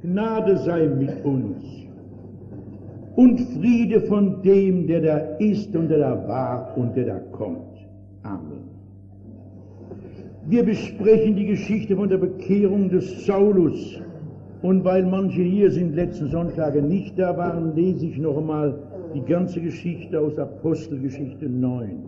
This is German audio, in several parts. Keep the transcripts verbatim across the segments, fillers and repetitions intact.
Gnade sei mit uns und Friede von dem, der da ist und der da war und der da kommt. Amen. Wir besprechen die Geschichte von der Bekehrung des Saulus. Und weil manche hier sind letzten Sonntage nicht da waren, lese ich noch einmal die ganze Geschichte aus Apostelgeschichte neun.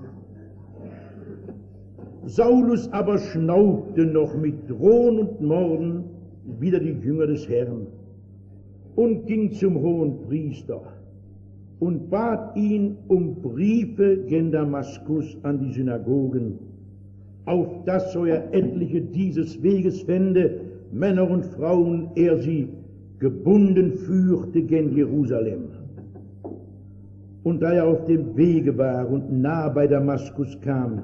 Saulus aber schnaubte noch mit Drohen und Morden wider die Jünger des Herrn und ging zum hohen Priester und bat ihn um Briefe gen Damaskus an die Synagogen, auf dass so er etliche dieses Weges fände, Männer und Frauen, er sie gebunden führte gen Jerusalem. Und da er auf dem Wege war und nahe bei Damaskus kam,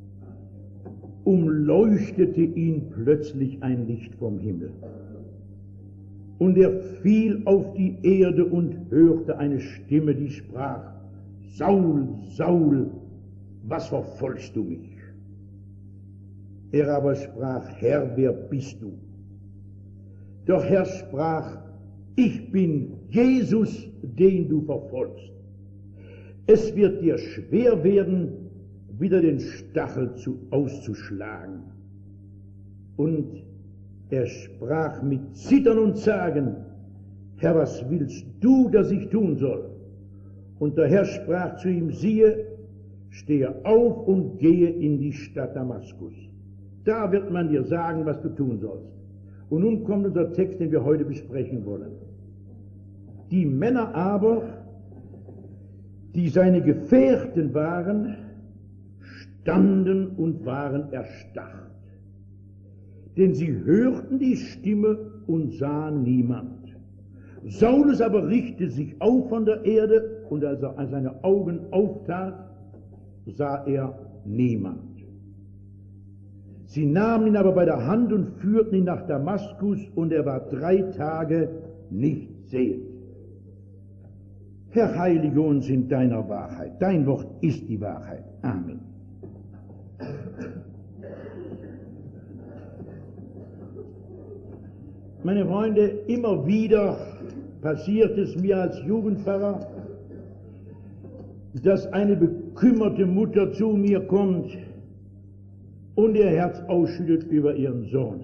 umleuchtete ihn plötzlich ein Licht vom Himmel. Und er fiel auf die Erde und hörte eine Stimme, die sprach: Saul, Saul, was verfolgst du mich? Er aber sprach: Herr, wer bist du? Doch Herr sprach: Ich bin Jesus, den du verfolgst. Es wird dir schwer werden, wieder den Stachel zu, auszuschlagen. Und er sprach mit Zittern und Zagen: Herr, was willst du, dass ich tun soll? Und der Herr sprach zu ihm: Siehe, stehe auf und gehe in die Stadt Damaskus. Da wird man dir sagen, was du tun sollst. Und nun kommt unser Text, den wir heute besprechen wollen. Die Männer aber, die seine Gefährten waren, standen und waren erstarrt. Denn sie hörten die Stimme und sahen niemand. Saulus aber richtete sich auf von der Erde, und als er seine Augen auftat, sah er niemand. Sie nahmen ihn aber bei der Hand und führten ihn nach Damaskus, und er war drei Tage nicht sehend. Herr, heilige uns in deiner Wahrheit. Dein Wort ist die Wahrheit. Amen. Meine Freunde, immer wieder passiert es mir als Jugendpfarrer, dass eine bekümmerte Mutter zu mir kommt und ihr Herz ausschüttet über ihren Sohn.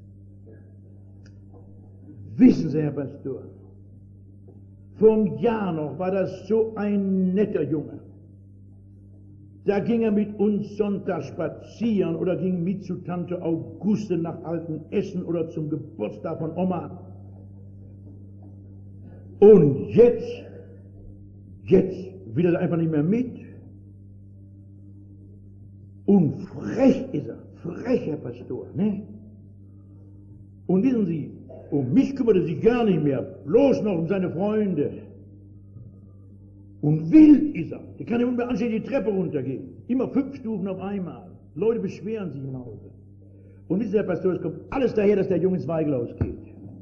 Wissen Sie, Herr Pastor, vor einem Jahr noch war das so ein netter Junge. Da ging er mit uns Sonntag spazieren oder ging mit zu Tante Auguste nach Altenessen oder zum Geburtstag von Oma. Und jetzt, jetzt will er einfach nicht mehr mit. Und frech ist er, frech, Herr Pastor, ne? Und wissen Sie, um mich kümmert er sich gar nicht mehr, bloß noch um seine Freunde. Und wild ist er, der kann ja nicht anständig die Treppe runtergehen, immer fünf Stufen auf einmal. Leute beschweren sich im Hause. Und wissen Sie, Herr Pastor, es kommt alles daher, dass der Junge ins Weiglaus geht.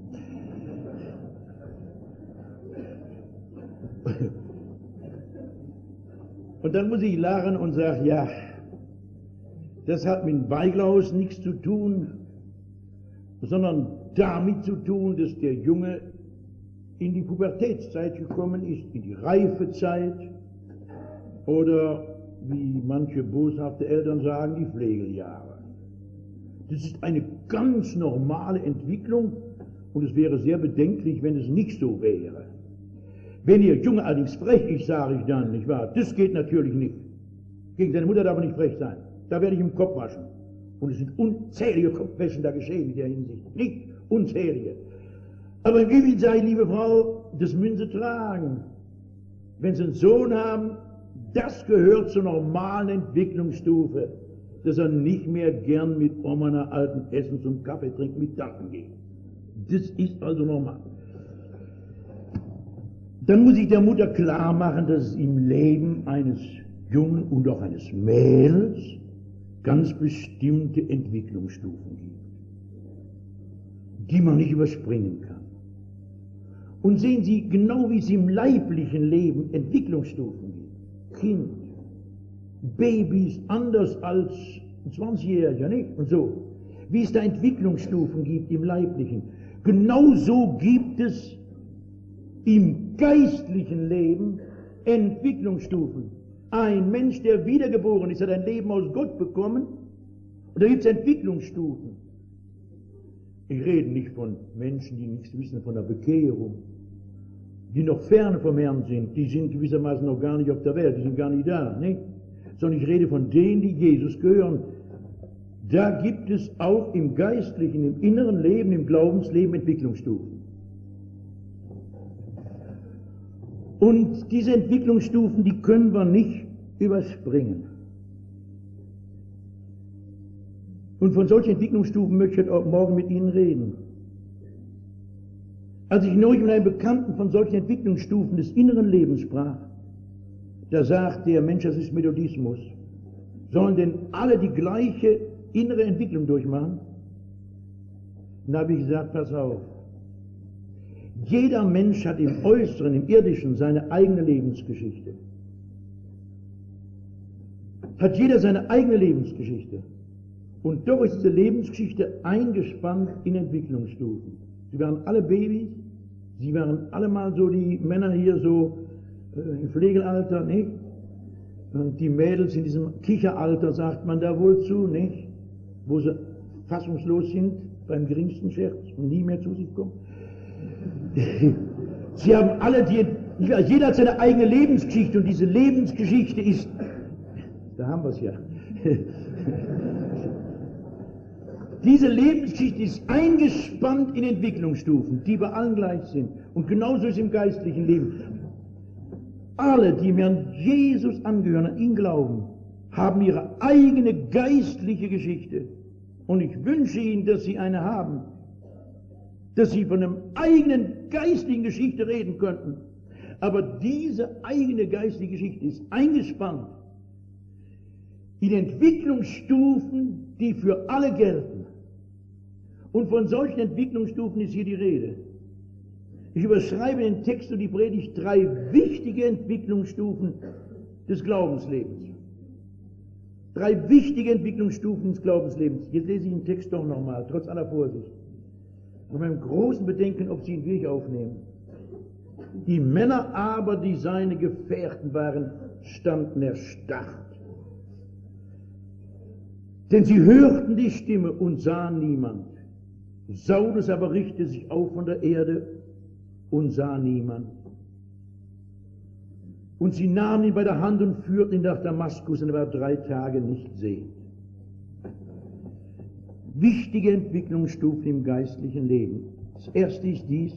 Und dann muss ich lachen und sagen, ja, das hat mit Weiglaus nichts zu tun, sondern damit zu tun, dass der Junge in die Pubertätszeit gekommen ist, in die Reifezeit oder, wie manche boshafte Eltern sagen, die Pflegeljahre. Das ist eine ganz normale Entwicklung und es wäre sehr bedenklich, wenn es nicht so wäre. Wenn Ihr Junge allerdings frech ist, sage ich dann, nicht wahr? Das geht natürlich nicht. Gegen seine Mutter darf er nicht frech sein. Da werde ich im Kopf waschen. Und es sind unzählige Kopfwäschen da geschehen in der Hinsicht. Nicht unzählige. Aber wie will sei, liebe Frau, das Münze tragen. Wenn Sie einen Sohn haben, das gehört zur normalen Entwicklungsstufe, dass er nicht mehr gern mit Oma nach Altenessen zum Kaffee trinken mit Tanten geht. Das ist also normal. Dann muss ich der Mutter klar machen, dass es im Leben eines Jungen und auch eines Mädels ganz bestimmte Entwicklungsstufen gibt, die man nicht überspringen kann. Und sehen Sie, genau wie es im leiblichen Leben Entwicklungsstufen gibt, Kind, Babys anders als ein zwanzigjähriger, nicht? Und so, wie es da Entwicklungsstufen gibt im leiblichen, Genauso gibt es im geistlichen Leben Entwicklungsstufen. Ein Mensch, der wiedergeboren ist, hat ein Leben aus Gott bekommen, und da gibt es Entwicklungsstufen. Ich rede nicht von Menschen, die nichts wissen von der Bekehrung, die noch fern vom Herrn sind, die sind gewissermaßen noch gar nicht auf der Welt, die sind gar nicht da, nicht? Sondern ich rede von denen, die Jesus gehören. Da gibt es auch im geistlichen, im inneren Leben, im Glaubensleben Entwicklungsstufen. Und diese Entwicklungsstufen, die können wir nicht überspringen. Und von solchen Entwicklungsstufen möchte ich heute Morgen mit Ihnen reden. Als ich neulich mit einem Bekannten von solchen Entwicklungsstufen des inneren Lebens sprach, da sagt der Mensch, das ist Methodismus. Sollen denn alle die gleiche innere Entwicklung durchmachen? Da habe ich gesagt, pass auf. Jeder Mensch hat im Äußeren, im Irdischen seine eigene Lebensgeschichte. Hat jeder seine eigene Lebensgeschichte. Und doch ist diese Lebensgeschichte eingespannt in Entwicklungsstufen. Sie waren alle Babys, sie waren alle mal so die Männer hier so äh, im Pflegealter, nicht? Und die Mädels in diesem Kicheralter, sagt man da wohl zu, nicht? Wo sie fassungslos sind beim geringsten Scherz und nie mehr zu sich kommen. Sie haben alle, die, jeder hat seine eigene Lebensgeschichte, und diese Lebensgeschichte ist, da haben wir es ja, diese Lebensgeschichte ist eingespannt in Entwicklungsstufen, die bei allen gleich sind. Und genauso ist es im geistlichen Leben. Alle, die mir an Jesus angehören, an ihn glauben, haben ihre eigene geistliche Geschichte. Und ich wünsche Ihnen, dass Sie eine haben, dass Sie von einer eigenen geistlichen Geschichte reden könnten. Aber diese eigene geistliche Geschichte ist eingespannt in Entwicklungsstufen, die für alle gelten. Und von solchen Entwicklungsstufen ist hier die Rede. Ich überschreibe den Text und die Predigt drei wichtige Entwicklungsstufen des Glaubenslebens. Drei wichtige Entwicklungsstufen des Glaubenslebens. Jetzt lese ich den Text doch nochmal, trotz aller Vorsicht. Und beim großen Bedenken, ob Sie ihn wirklich aufnehmen. Die Männer aber, die seine Gefährten waren, standen erstarrt. Denn sie hörten die Stimme und sahen niemand. Saulus aber richtete sich auf von der Erde und sah niemand. Und sie nahmen ihn bei der Hand und führten ihn nach Damaskus, und er war drei Tage nicht sehend. Wichtige Entwicklungsstufen im geistlichen Leben. Das erste ist dies: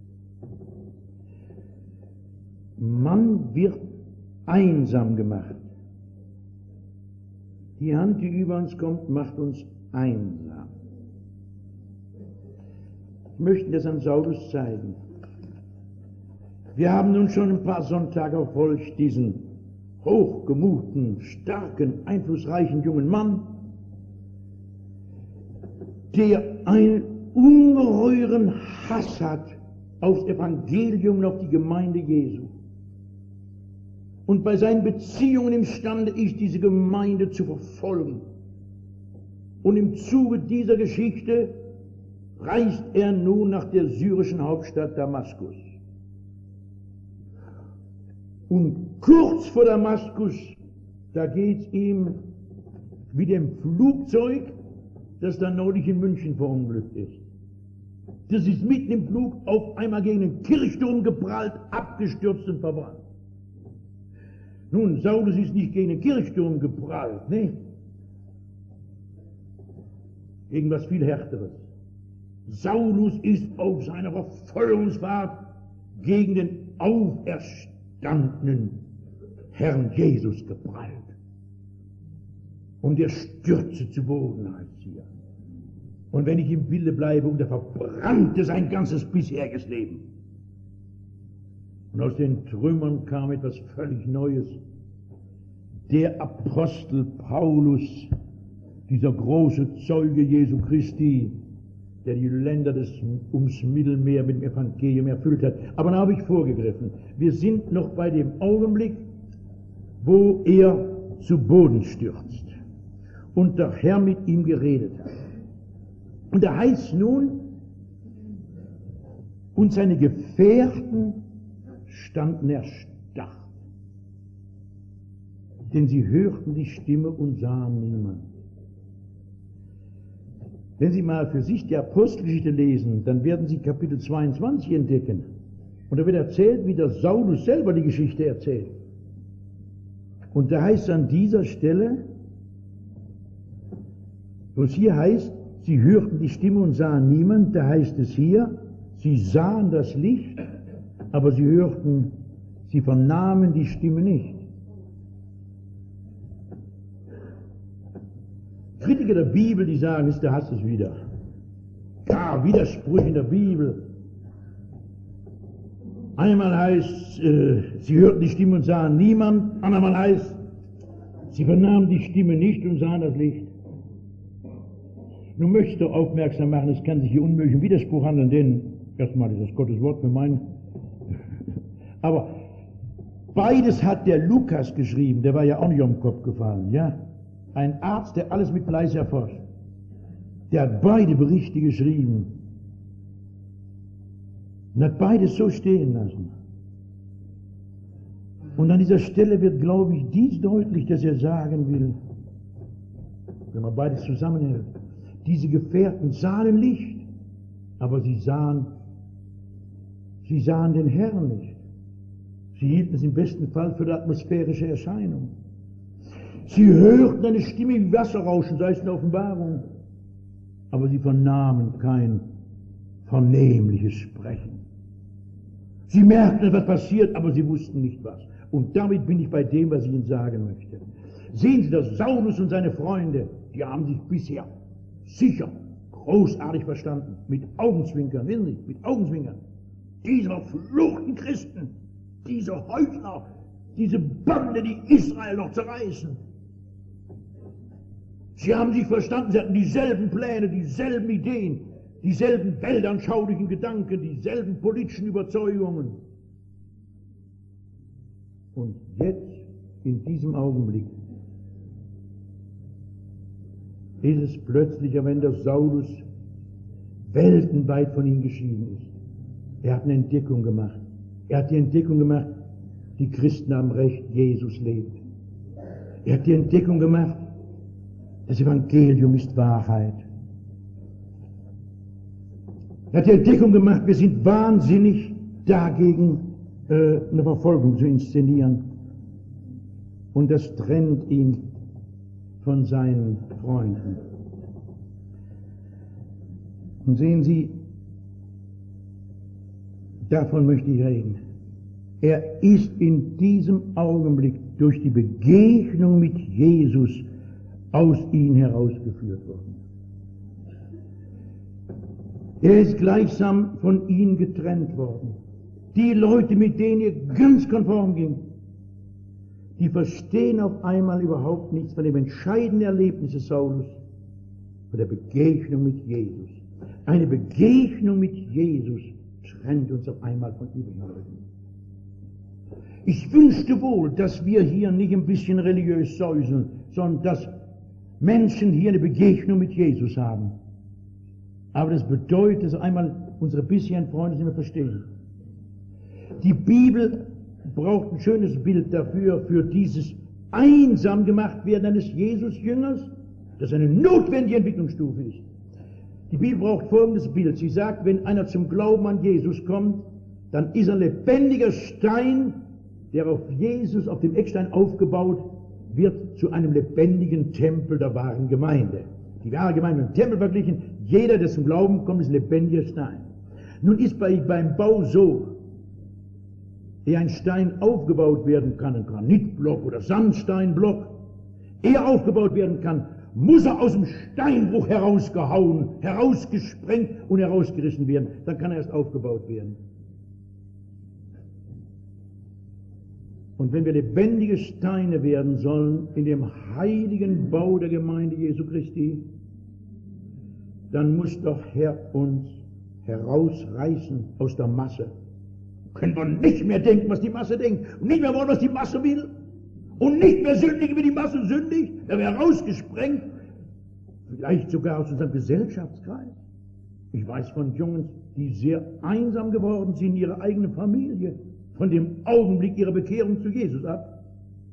Man wird einsam gemacht. Die Hand, die über uns kommt, macht uns einsam. Ich möchte das an Saulus zeigen. Wir haben nun schon ein paar Sonntage verfolgt diesen hochgemuten, starken, einflussreichen jungen Mann, der einen ungeheuren Hass hat aufs Evangelium und auf die Gemeinde Jesu. Und bei seinen Beziehungen imstande ist, diese Gemeinde zu verfolgen. Und im Zuge dieser Geschichte reist er nun nach der syrischen Hauptstadt Damaskus. Und kurz vor Damaskus, da geht es ihm wie dem Flugzeug, das dann neulich in München verunglückt ist. Das ist mitten im Flug auf einmal gegen den Kirchturm geprallt, abgestürzt und verbrannt. Nun, Saulus ist nicht gegen den Kirchturm geprallt, ne? Gegen was viel Härteres. Saulus ist auf seiner Verfolgungsfahrt gegen den auferstandenen Herrn Jesus geprallt. Und er stürzte zu Boden als hier. Und wenn ich im Bilde bleibe, und er verbrannte sein ganzes bisheriges Leben. Und aus den Trümmern kam etwas völlig Neues. Der Apostel Paulus, dieser große Zeuge Jesu Christi, der die Länder des, ums Mittelmeer mit dem Evangelium erfüllt hat. Aber da habe ich vorgegriffen. Wir sind noch bei dem Augenblick, wo er zu Boden stürzt und der Herr mit ihm geredet hat. Und da heißt nun, Und seine Gefährten standen erstarrt, denn sie hörten die Stimme und sahen niemand. Wenn Sie mal für sich die Apostelgeschichte lesen, dann werden Sie Kapitel zweiundzwanzig entdecken. Und da wird erzählt, wie der Saulus selber die Geschichte erzählt. Und da heißt es an dieser Stelle, wo es hier heißt, sie hörten die Stimme und sahen niemand, da heißt es hier, sie sahen das Licht, aber sie hörten, sie vernahmen die Stimme nicht. Kritiker der Bibel, die sagen, ist, da hast du es wieder. Ja, Widerspruch in der Bibel. Einmal heißt, äh, sie hörten die Stimme und sahen niemand, andermal heißt, sie vernahmen die Stimme nicht und sahen das Licht. Nun möchte ich doch aufmerksam machen, es kann sich hier unmöglich um Widerspruch handeln, denn erstmal ist das Gottes Wort für meinen. Aber beides hat der Lukas geschrieben, der war ja auch nicht um den Kopf gefallen, ja? Ein Arzt, der alles mit Fleiß erforscht. Der hat beide Berichte geschrieben und hat beides so stehen lassen. Und an dieser Stelle wird, glaube ich, dies deutlich, dass er sagen will, wenn man beides zusammenhält. Diese Gefährten sahen Licht, aber sie sahen, sie sahen den Herrn nicht. Sie hielten es im besten Fall für eine atmosphärische Erscheinung. Sie hörten eine Stimme wie Wasserrauschen, sei es in der Offenbarung, aber sie vernahmen kein vernehmliches Sprechen. Sie merkten, was passiert, aber sie wussten nicht was. Und damit bin ich bei dem, was ich Ihnen sagen möchte. Sehen Sie, das Saulus und seine Freunde, die haben sich bisher sicher großartig verstanden, mit Augenzwinkern, wissen Sie, mit Augenzwinkern. Diese verfluchten Christen, diese Heuchler, diese Bande, die Israel noch zerreißen. Sie haben sich verstanden, sie hatten dieselben Pläne, dieselben Ideen, dieselben weltanschaulichen Gedanken, dieselben politischen Überzeugungen. Und jetzt, in diesem Augenblick, ist es plötzlich, wenn der Saulus weltenweit von ihm geschieden ist. Er hat eine Entdeckung gemacht. Er hat die Entdeckung gemacht, die Christen haben recht, Jesus lebt. Er hat die Entdeckung gemacht, das Evangelium ist Wahrheit. Er hat die Entdeckung gemacht, wir sind wahnsinnig dagegen, äh, eine Verfolgung zu inszenieren. Und das trennt ihn von seinen Freunden. Und sehen Sie, davon möchte ich reden. Er ist in diesem Augenblick durch die Begegnung mit Jesus aus ihm herausgeführt worden. Er ist gleichsam von ihm getrennt worden. Die Leute, mit denen er ganz konform ging, die verstehen auf einmal überhaupt nichts von dem entscheidenden Erlebnis des Saulus, von der Begegnung mit Jesus. Eine Begegnung mit Jesus trennt uns auf einmal von übrigen Leuten. Ich wünschte wohl, dass wir hier nicht ein bisschen religiös säuseln, sondern dass Menschen hier eine Begegnung mit Jesus haben. Aber das bedeutet, dass einmal unsere bisherigen Freunde nicht mehr verstehen. Die Bibel braucht ein schönes Bild dafür, für dieses einsam gemacht werden eines Jesus-Jüngers, das eine notwendige Entwicklungsstufe ist. Die Bibel braucht folgendes Bild. Sie sagt, wenn einer zum Glauben an Jesus kommt, dann ist ein lebendiger Stein, der auf Jesus, auf dem Eckstein aufgebaut wird, zu einem lebendigen Tempel der wahren Gemeinde. Die wahre Gemeinde mit dem Tempel verglichen. Jeder, der zum Glauben kommt, ist ein lebendiger Stein. Nun ist bei, beim Bau so, ehe ein Stein aufgebaut werden kann, ein Granitblock oder Sandsteinblock, ehe er aufgebaut werden kann, muss er aus dem Steinbruch herausgehauen, herausgesprengt und herausgerissen werden. Dann kann er erst aufgebaut werden. Und wenn wir lebendige Steine werden sollen in dem heiligen Bau der Gemeinde Jesu Christi, dann muss doch Herr uns herausreißen aus der Masse. Können wir nicht mehr denken, was die Masse denkt, und nicht mehr wollen, was die Masse will, und nicht mehr sündigen, wie die Masse sündigt, dann wäre herausgesprengt, vielleicht sogar aus unserem Gesellschaftskreis. Ich weiß von Jungen, die sehr einsam geworden sind in ihrer eigenen Familie, von dem Augenblick ihrer Bekehrung zu Jesus ab.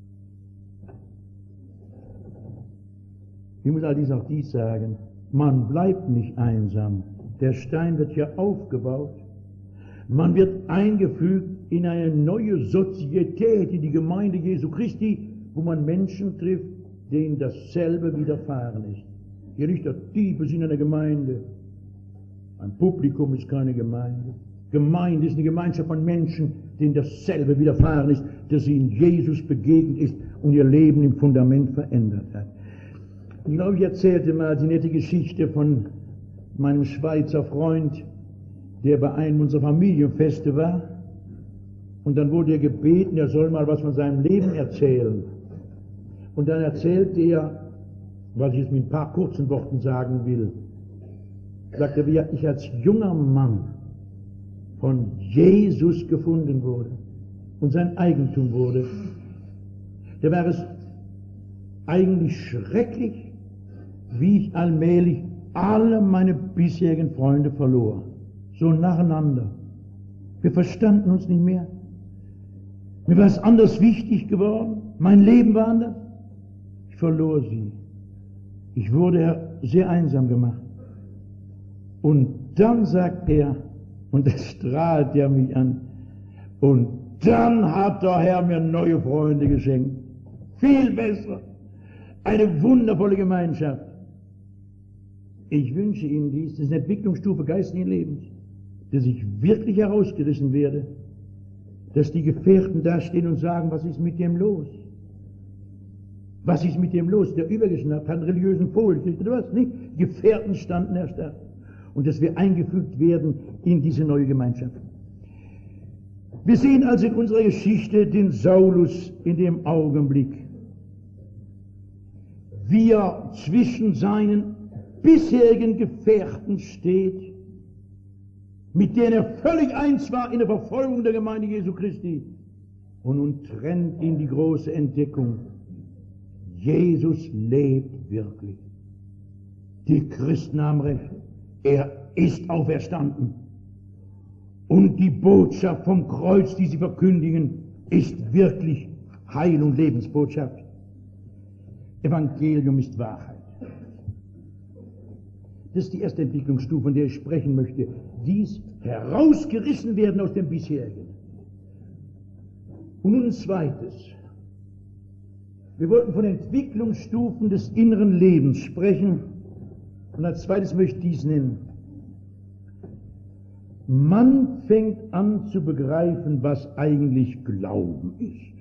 Ich muss allerdings auch dies sagen, man bleibt nicht einsam. Der Stein wird ja aufgebaut. Man wird eingefügt in eine neue Sozietät, in die Gemeinde Jesu Christi, wo man Menschen trifft, denen dasselbe widerfahren ist. Hier nicht der tiefe Sinn einer Gemeinde. Ein Publikum ist keine Gemeinde. Gemeinde ist eine Gemeinschaft von Menschen, denen dasselbe widerfahren ist, dass ihnen Jesus begegnet ist und ihr Leben im Fundament verändert hat. Ich glaube, ich erzählte mal die nette Geschichte von meinem Schweizer Freund, der bei einem unserer Familienfeste war. Und dann wurde er gebeten, er soll mal was von seinem Leben erzählen. Und dann erzählte er, was ich jetzt mit ein paar kurzen Worten sagen will, sagte er, wie ich als junger Mann von Jesus gefunden wurde und sein Eigentum wurde. Da war es eigentlich schrecklich, wie ich allmählich alle meine bisherigen Freunde verlor. So nacheinander. Wir verstanden uns nicht mehr. Mir war es anders wichtig geworden. Mein Leben war anders. Ich verlor sie. Ich wurde sehr einsam gemacht. Und dann sagt er, und das strahlt er mich an, und dann hat der Herr mir neue Freunde geschenkt. Viel besser. Eine wundervolle Gemeinschaft. Ich wünsche Ihnen dies, das ist eine Entwicklungsstufe geistlichen Lebens, dass ich wirklich herausgerissen werde, dass die Gefährten da stehen und sagen, was ist mit dem los? Was ist mit dem los? Der übergeschnappt hat einen religiösen Vogel gekriegt, oder was? Nicht? Die Gefährten standen erst da. Und dass wir eingefügt werden in diese neue Gemeinschaft. Wir sehen also in unserer Geschichte den Saulus in dem Augenblick, wie er zwischen seinen bisherigen Gefährten steht, mit denen er völlig eins war in der Verfolgung der Gemeinde Jesu Christi. Und nun trennt ihn die große Entdeckung. Jesus lebt wirklich. Die Christen haben recht. Er ist auferstanden. Und die Botschaft vom Kreuz, die sie verkündigen, ist wirklich Heil- und Lebensbotschaft. Evangelium ist Wahrheit. Das ist die erste Entwicklungsstufe, von der ich sprechen möchte. Dies herausgerissen werden aus dem bisherigen. Und nun ein zweites. Wir wollten von Entwicklungsstufen des inneren Lebens sprechen. Und als zweites möchte ich dies nennen. Man fängt an zu begreifen, was eigentlich Glauben ist.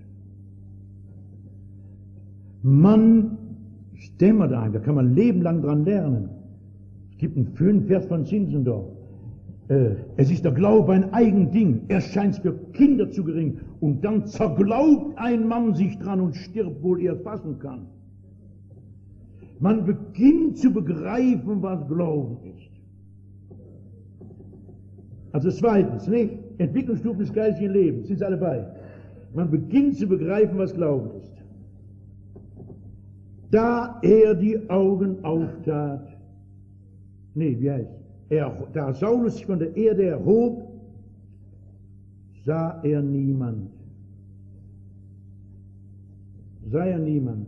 Man, stämmert ein, da kann man lebenlang dran lernen. Es gibt einen schönen Vers von Zinzendorf. Äh, es ist der Glaube ein Eigending, erst scheint's für Kinder zu gering, und dann zerglaubt ein Mann sich dran und stirbt, wohl er es fassen kann. Man beginnt zu begreifen, was Glauben ist. Also zweitens, nicht? Entwicklungsstufen des geistigen Lebens, sind alle bei. Man beginnt zu begreifen, was Glauben ist. Da er die Augen auftat, nee, wie heißt er, da Saulus sich von der Erde erhob, sah er niemand. Sah er niemand.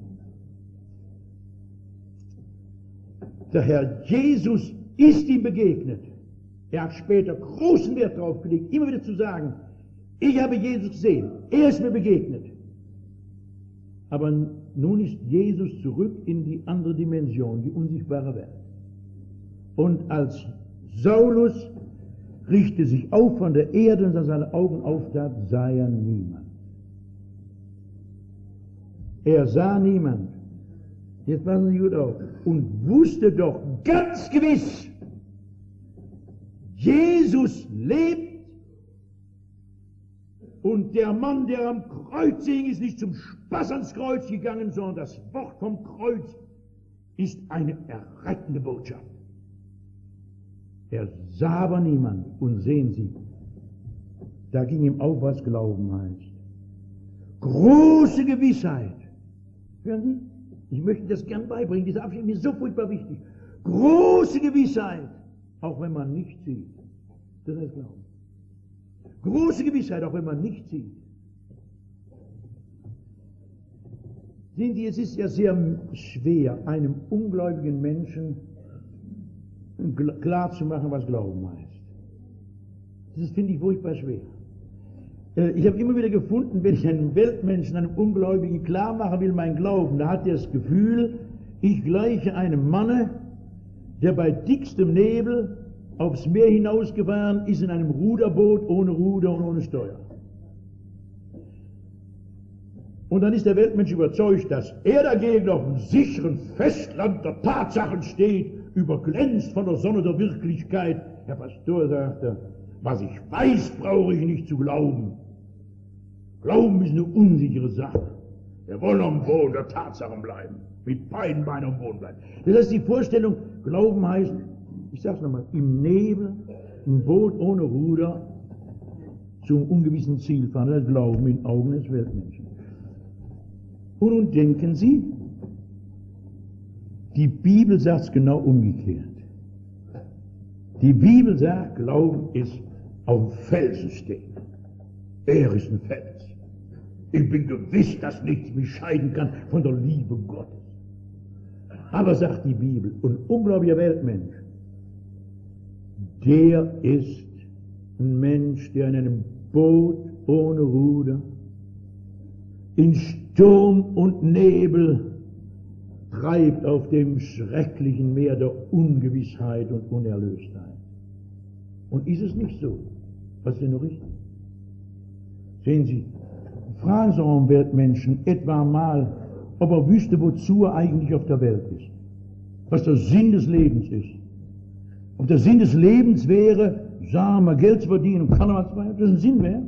Der Herr Jesus ist ihm begegnet. Er hat später großen Wert darauf gelegt, immer wieder zu sagen, ich habe Jesus gesehen, er ist mir begegnet. Aber nun ist Jesus zurück in die andere Dimension, die unsichtbare Welt. Und als Saulus richtete sich auf von der Erde und als seine Augen auftat, sah er niemand. Er sah niemand. Jetzt passen Sie gut auf. Und wusste doch ganz gewiss, Jesus lebt. Und der Mann, der am Kreuz hing, ist nicht zum Spaß ans Kreuz gegangen, sondern das Wort vom Kreuz ist eine errettende Botschaft. Er sah aber niemand. Und sehen Sie, da ging ihm auf, was Glauben heißt. Große Gewissheit. Hören Sie? Ich möchte das gern beibringen. Dieser Abschnitt ist mir so furchtbar wichtig. Große Gewissheit, auch wenn man nicht sieht. Das heißt Glauben. Große Gewissheit, auch wenn man nicht sieht. Sehen Sie, es ist ja sehr schwer, einem ungläubigen Menschen klar zu machen, was Glauben heißt. Das finde ich furchtbar schwer. Ich habe immer wieder gefunden, wenn ich einem Weltmenschen, einem Ungläubigen klar machen will, mein Glauben, da hat er das Gefühl, ich gleiche einem Manne, der bei dickstem Nebel aufs Meer hinausgefahren ist in einem Ruderboot ohne Ruder und ohne Steuer. Und dann ist der Weltmensch überzeugt, dass er dagegen auf dem sicheren Festland der Tatsachen steht, überglänzt von der Sonne der Wirklichkeit. Herr Pastor, sagt er, was ich weiß, brauche ich nicht zu glauben. Glauben ist eine unsichere Sache. Er will am Boden der Tatsachen bleiben, mit beiden Beinen am Boden bleiben. Das heißt, die Vorstellung, Glauben heißt, ich sag's nochmal, im Nebel, ein Boot ohne Ruder, zum ungewissen Ziel fahren, das Glauben in Augen des Weltmenschen. Und nun denken Sie, die Bibel sagt es genau umgekehrt. Die Bibel sagt, Glauben ist auf dem Felsen stehen. Er ist ein Fels. Ich bin gewiss, dass nichts mich scheiden kann von der Liebe Gottes. Aber sagt die Bibel, ein ungläubiger Weltmensch, der ist ein Mensch, der in einem Boot ohne Ruder, in Sturm und Nebel treibt auf dem schrecklichen Meer der Ungewissheit und Unerlöstheit. Und ist es nicht so? Was ist denn nur richtig? Sehen Sie, fragen Sie auch einen Weltmenschen etwa mal, ob er wüsste, wozu er eigentlich auf der Welt ist. Was der Sinn des Lebens ist. Ob der Sinn des Lebens wäre, sagen wir, Geld zu verdienen und Karnevalsfeier, ob das ein Sinn wäre.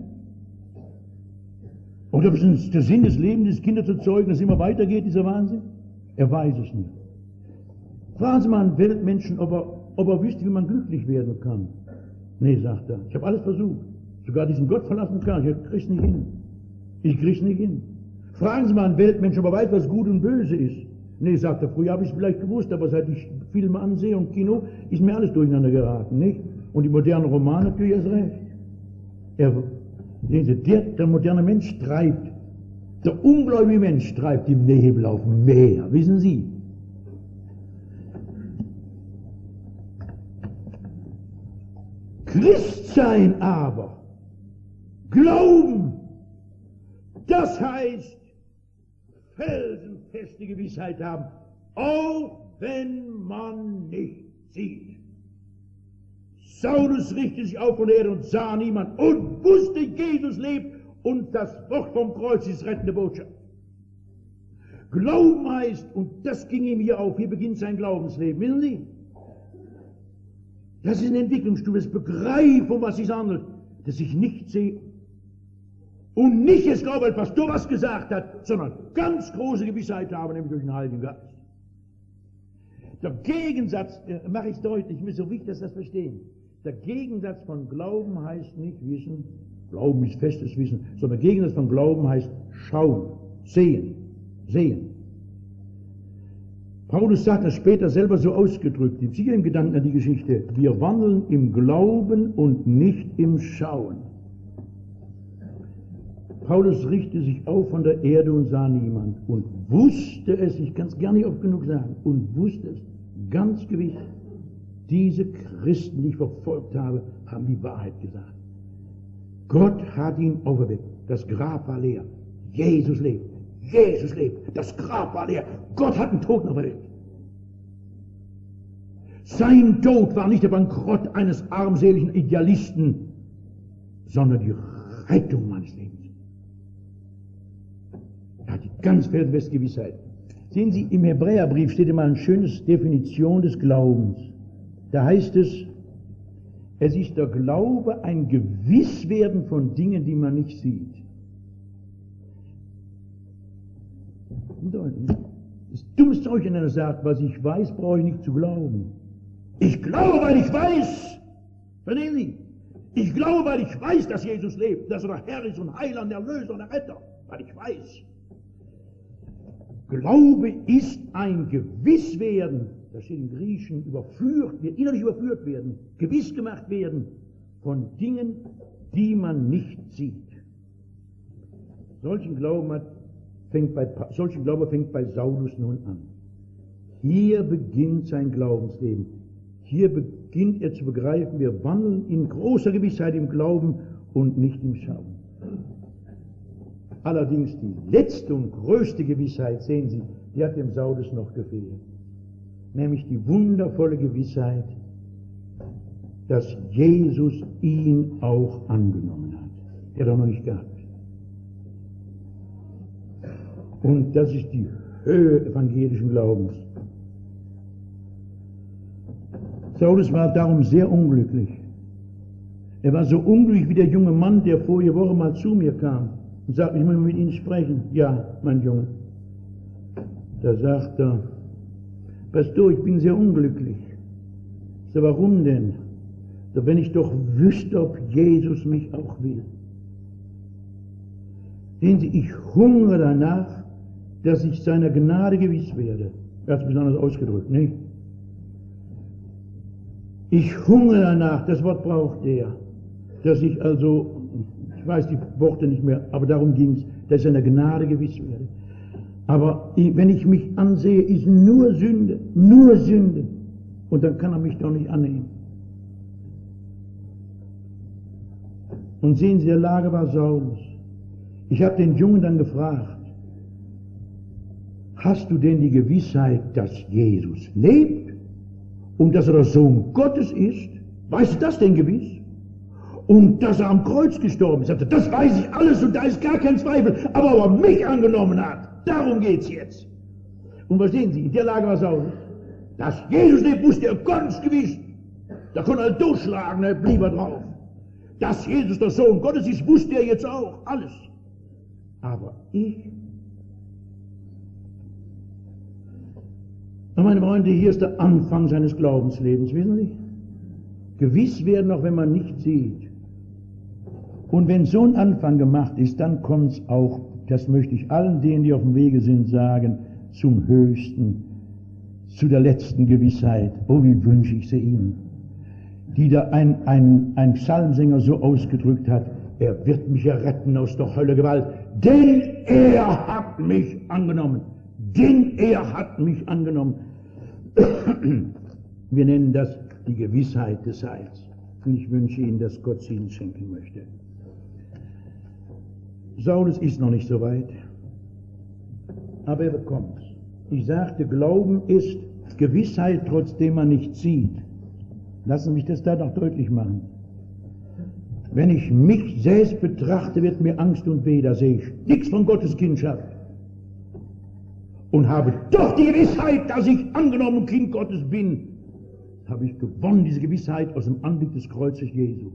Oder ob es der Sinn des Lebens ist, Kinder zu zeugen, dass es immer weitergeht, dieser Wahnsinn? Er weiß es nicht. Fragen Sie mal einen Weltmenschen, ob er, ob er wüsste, wie man glücklich werden kann. Nee, sagt er, ich habe alles versucht. Sogar diesen Gott verlassen kann, ich krieg's nicht hin. Ich krieg's nicht hin. Fragen Sie mal einen Weltmenschen, ob er weiß, was gut und böse ist. Nee, sagt er, früher habe ich es vielleicht gewusst, aber seit ich Filme ansehe und Kino, ist mir alles durcheinander geraten, nicht? Und die modernen Romane natürlich erst recht. Er, sehen Sie, der, der moderne Mensch treibt, der ungläubige Mensch treibt im Nebel auf dem Meer, wissen Sie? Christsein aber, Glauben, das heißt, felsenfeste Gewissheit haben, auch wenn man nicht sieht. Saulus richtete sich auf von der Erde und sah niemand und wusste, Jesus lebt und das Wort vom Kreuz ist rettende Botschaft. Glauben heißt, und das ging ihm hier auf, hier beginnt sein Glaubensleben, wissen Sie? Das ist eine Entwicklungsstufe, das Begreifen, um was es handelt, dass ich nicht sehe und nicht es glaube, weil Pastor was gesagt hat, sondern ganz große Gewissheit habe, nämlich durch den Heiligen Geist. Der Gegensatz, äh, mache ich deutlich, mir ist so wichtig, dass Sie das verstehen. Der Gegensatz von Glauben heißt nicht Wissen, Glauben ist festes Wissen, sondern der Gegensatz von Glauben heißt Schauen, Sehen, Sehen. Paulus sagt das später selber so ausgedrückt, ich ziehe im Gedanken an die Geschichte, wir wandeln im Glauben und nicht im Schauen. Paulus richtete sich auf von der Erde und sah niemand und wusste es, ich kann es gar nicht oft genug sagen, und wusste es ganz gewiss, diese Christen, die ich verfolgt habe, haben die Wahrheit gesagt. Gott hat ihn auferweckt, das Grab war leer, Jesus lebt, Jesus lebt, das Grab war leer, Gott hat den Toten auferweckt. Sein Tod war nicht der Bankrott eines armseligen Idealisten, sondern die Rettung meines Lebens. Er hat die ganz felsenfeste Gewissheit. Sehen Sie, im Hebräerbrief steht immer eine schöne Definition des Glaubens. Da heißt es, es ist der Glaube ein Gewisswerden von Dingen, die man nicht sieht. Das ist dummes Zeug, wenn einer sagt, was ich weiß, brauche ich nicht zu glauben. Ich glaube, weil ich weiß. Verstehen Sie? Ich glaube, weil ich weiß, dass Jesus lebt, dass er der Herr ist und Heiland, der Erlöser und der Retter. Weil ich weiß. Glaube ist ein Gewisswerden, das steht im Griechischen, überführt, wir innerlich überführt werden, gewiss gemacht werden von Dingen, die man nicht sieht. Solchen Glauben, hat, fängt bei, solchen Glaube fängt bei Saulus nun an. Hier beginnt sein Glaubensleben. Hier beginnt er zu begreifen, wir wandeln in großer Gewissheit im Glauben und nicht im Schauen. Allerdings die letzte und größte Gewissheit, sehen Sie, die hat dem Saulus noch gefehlt. Nämlich die wundervolle Gewissheit, dass Jesus ihn auch angenommen hat. Er hat er noch nicht gehabt. Und das ist die Höhe evangelischen Glaubens. Saulus war darum sehr unglücklich. Er war so unglücklich wie der junge Mann, der vorige Woche mal zu mir kam und sagte, ich will mit Ihnen sprechen. Ja, mein Junge. Da sagt er, Pastor, ich bin sehr unglücklich. Ich sage, warum denn? So, wenn ich doch wüsste, ob Jesus mich auch will. Sehen Sie, ich hungere danach, dass ich seiner Gnade gewiss werde. Er hat es besonders ausgedrückt, nicht? Ich hungere danach, das Wort braucht er, dass ich also, ich weiß die Worte nicht mehr, aber darum ging es, dass ich seiner Gnade gewiss werde. Aber wenn ich mich ansehe, ist nur Sünde, nur Sünde. Und dann kann er mich doch nicht annehmen. Und sehen Sie, der Lage war Saulus. Ich habe den Jungen dann gefragt, hast du denn die Gewissheit, dass Jesus lebt und dass er der Sohn Gottes ist? Weißt du das denn gewiss? Und dass er am Kreuz gestorben ist? Sagte, das weiß ich alles und da ist gar kein Zweifel, aber ob er mich angenommen hat, darum geht's jetzt. Und verstehen Sie, in der Lage war Saulus, dass Jesus lebt, wusste er ganz gewiss. Da konnte er durchschlagen, er blieb er drauf. Dass Jesus der Sohn Gottes ist, wusste er jetzt auch, alles. Aber ich, meine Freunde, hier ist der Anfang seines Glaubenslebens, wissen Sie? Gewiss werden, auch wenn man nicht sieht. Und wenn so ein Anfang gemacht ist, dann kommt es auch, das möchte ich allen denen, die auf dem Wege sind, sagen, zum Höchsten, zu der letzten Gewissheit. Oh, wie wünsche ich sie Ihnen, die da ein, ein, ein Psalmsänger so ausgedrückt hat, er wird mich erretten aus der Hölle Gewalt, denn er hat mich angenommen, denn er hat mich angenommen. Wir nennen das die Gewissheit des Heils. Und ich wünsche Ihnen, dass Gott sie Ihnen schenken möchte. Saulus ist noch nicht so weit, aber er bekommt es. Ich sagte, Glauben ist Gewissheit, trotzdem man nicht sieht. Lassen Sie mich das da noch deutlich machen. Wenn ich mich selbst betrachte, wird mir Angst und Weh, da sehe ich nichts von Gottes Kindschaft. Und habe doch die Gewissheit, dass ich angenommen Kind Gottes bin, habe ich gewonnen, diese Gewissheit aus dem Anblick des Kreuzes Jesu.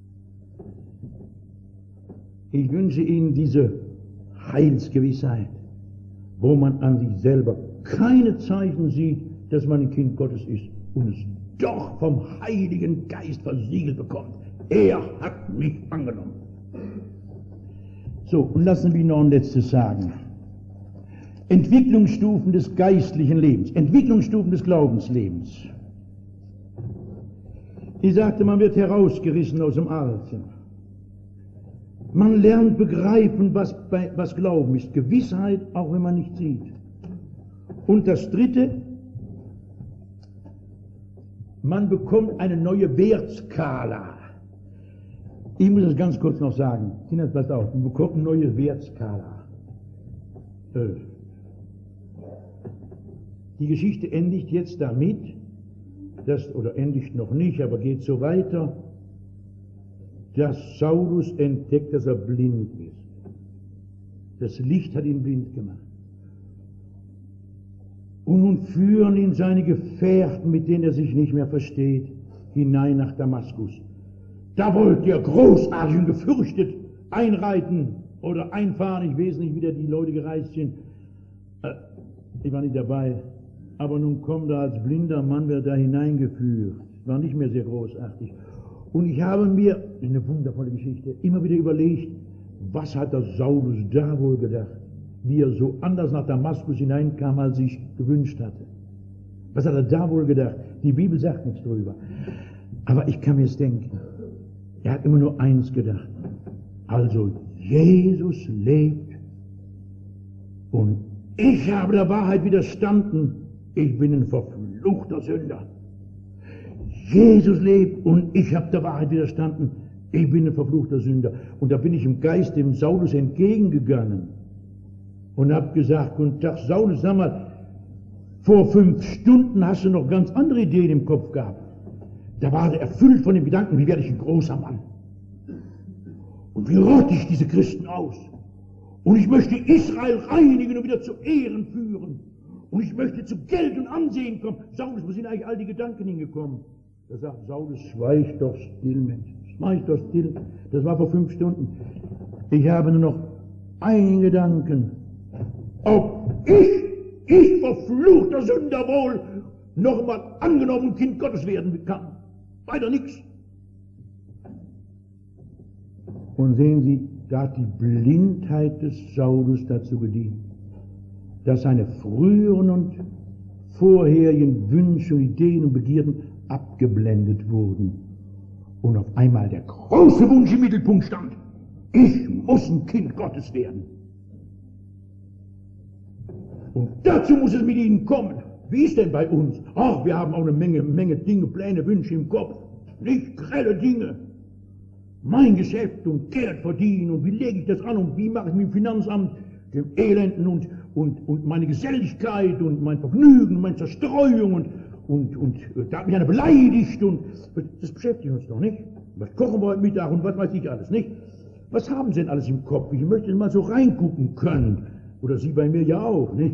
Ich wünsche Ihnen diese Heilsgewissheit, wo man an sich selber keine Zeichen sieht, dass man ein Kind Gottes ist und es doch vom Heiligen Geist versiegelt bekommt. Er hat mich angenommen. So, und lassen wir noch ein letztes sagen. Entwicklungsstufen des geistlichen Lebens, Entwicklungsstufen des Glaubenslebens. Ich sagte, man wird herausgerissen aus dem Alten. Man lernt begreifen, was, bei, was Glauben ist. Gewissheit, auch wenn man nicht sieht. Und das Dritte, man bekommt eine neue Wertskala. Ich muss das ganz kurz noch sagen. Kinder, passt auf, man bekommt eine neue Wertskala. Die Geschichte endigt jetzt damit, dass, oder endigt noch nicht, aber geht so weiter, dass Saulus entdeckt, dass er blind ist. Das Licht hat ihn blind gemacht. Und nun führen ihn seine Gefährten, mit denen er sich nicht mehr versteht, hinein nach Damaskus. Da wollte er großartig und gefürchtet einreiten oder einfahren. Ich weiß nicht, wie da die Leute gereist sind. Ich war nicht dabei. Aber nun kommt er als blinder Mann, wird da hineingeführt. War nicht mehr sehr großartig. Und ich habe mir, eine wundervolle Geschichte, immer wieder überlegt, was hat der Saulus da wohl gedacht, wie er so anders nach Damaskus hineinkam, als ich gewünscht hatte. Was hat er da wohl gedacht? Die Bibel sagt nichts drüber. Aber ich kann mir es denken. Er hat immer nur eins gedacht. Also, Jesus lebt und ich habe der Wahrheit widerstanden. Ich bin ein verfluchter Sünder. Jesus lebt und ich habe der Wahrheit widerstanden. Ich bin ein verfluchter Sünder. Und da bin ich im Geist dem Saulus entgegengegangen und habe gesagt, guten Tag, Saulus, sag mal, vor fünf Stunden hast du noch ganz andere Ideen im Kopf gehabt. Da war er erfüllt von dem Gedanken, wie werde ich ein großer Mann? Und wie rotte ich diese Christen aus? Und ich möchte Israel reinigen und wieder zu Ehren führen. Und ich möchte zu Geld und Ansehen kommen. Saulus, wo sind eigentlich all die Gedanken hingekommen? Da sagt Saulus, schweig doch still, Mensch. Schweig doch still. Das war vor fünf Stunden. Ich habe nur noch einen Gedanken. Ob ich, ich verfluchter Sünder wohl, noch einmal angenommen Kind Gottes werden kann. Weiter nichts. Und sehen Sie, da hat die Blindheit des Saulus dazu gedient, dass seine früheren und vorherigen Wünsche und Ideen und Begierden abgeblendet wurden. Und auf einmal der große Wunsch im Mittelpunkt stand. Ich muss ein Kind Gottes werden. Und dazu muss es mit Ihnen kommen. Wie ist denn bei uns? Ach, wir haben auch eine Menge, Menge Dinge, Pläne, Wünsche im Kopf. Nicht grelle Dinge. Mein Geschäft und Geld verdienen und wie lege ich das an und wie mache ich mit dem Finanzamt, dem Elenden und, und, und meine Geselligkeit und mein Vergnügen und meine Zerstreuung und, und, und da hat mich einer beleidigt und das beschäftigt uns doch nicht. Was kochen wir heute Mittag und was weiß ich alles, nicht? Was haben Sie denn alles im Kopf? Ich möchte mal so reingucken können. Oder Sie bei mir ja auch, nicht?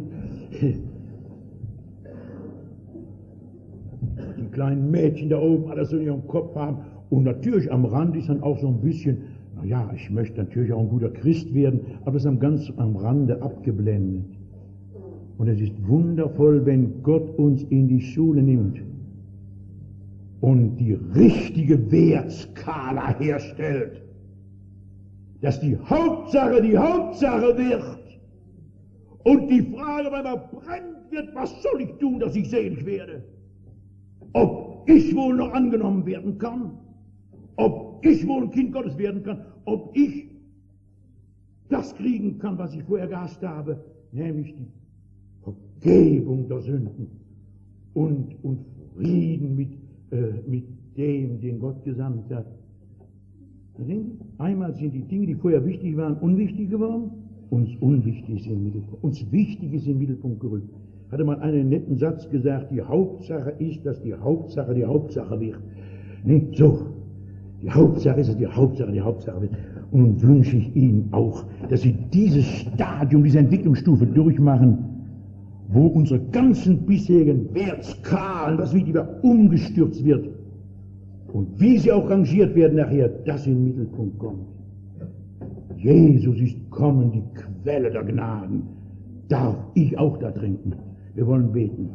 Die kleinen Mädchen da oben alles so in ihrem Kopf haben. Und natürlich am Rand ist dann auch so ein bisschen, naja, ich möchte natürlich auch ein guter Christ werden, aber das ist am ganz am Rande abgeblendet. Und es ist wundervoll, wenn Gott uns in die Schule nimmt und die richtige Wertskala herstellt, dass die Hauptsache die Hauptsache wird und die Frage, wenn man brennt wird, was soll ich tun, dass ich selig werde? Ob ich wohl noch angenommen werden kann? Ob ich wohl ein Kind Gottes werden kann? Ob ich das kriegen kann, was ich vorher gehasst habe, nämlich die Vergebung der Sünden und, und Frieden mit, äh, mit dem, den Gott gesandt hat. Einmal sind die Dinge, die vorher wichtig waren, unwichtig geworden. Uns unwichtig ist im Mittelpunkt. Uns wichtig ist im Mittelpunkt gerückt. Hatte mal einen netten Satz gesagt, die Hauptsache ist, dass die Hauptsache die Hauptsache wird. Nicht so. Die Hauptsache ist, dass die Hauptsache die Hauptsache wird. Und nun wünsche ich Ihnen auch, dass Sie dieses Stadium, diese Entwicklungsstufe durchmachen, wo unsere ganzen bisherigen Wertskalen, das Wichtige, umgestürzt wird. Und wie sie auch rangiert werden nachher, das in den Mittelpunkt kommt. Jesus ist kommen, die Quelle der Gnaden. Darf ich auch da trinken? Wir wollen beten.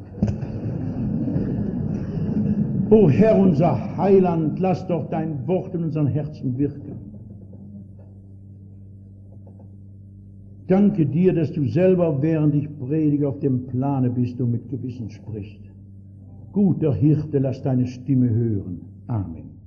O Herr, unser Heiland, lass doch dein Wort in unseren Herzen wirken. Danke dir, dass du selber, während ich predige, auf dem Plane bist und mit Gewissen sprichst. Guter Hirte, lass deine Stimme hören. Amen.